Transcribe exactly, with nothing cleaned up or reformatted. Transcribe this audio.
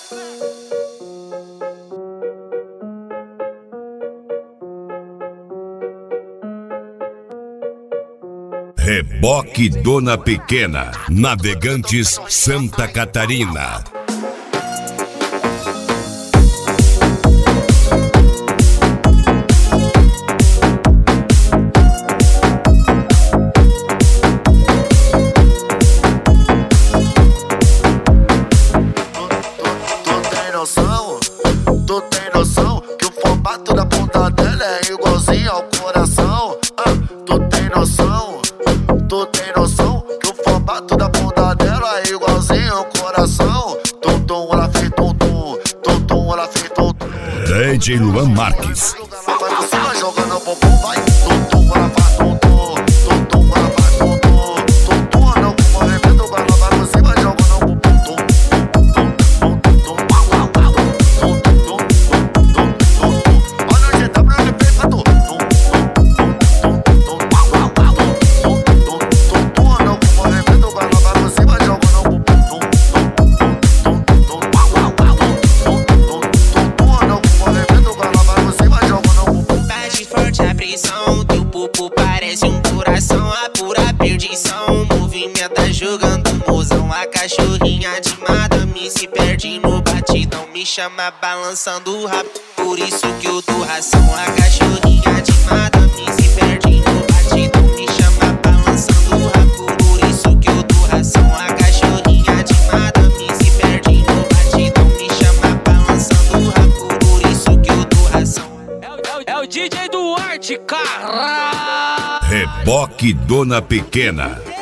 Reboque Dona Pequena, Navegantes, Santa Catarina. Tu tem noção que o formato da bunda dela é igualzinho ao coração? Ah, tu tem noção, tu tem noção que o formato da bunda dela é igualzinho ao coração? Tum tum, ela fez tum tum, tum tum, ela fez tum tum. D J Luan Marques. Vai por cima jogando o bumbum, vai. Tum tum, ela faz tum tum, tum tum, ela faz tum tum, tum tum, não com movimento, ela vai por cima jogando o bumbum. Teu pupo parece um coração, a pura perdição. Movimenta jogando mozão, a cachorrinha de madame se perde no batidão. Me chama balançando o rabo, por isso que eu dou ração. A cachorrinha de madame se perde no batidão. Me chama balançando o rabo, por isso que eu dou ração. A cachorrinha de madame se perde no batidão. Me chama balançando o rabo, por isso que eu dou ração. É o, é o D J Duarte, cara! Reboque Dona Pequena.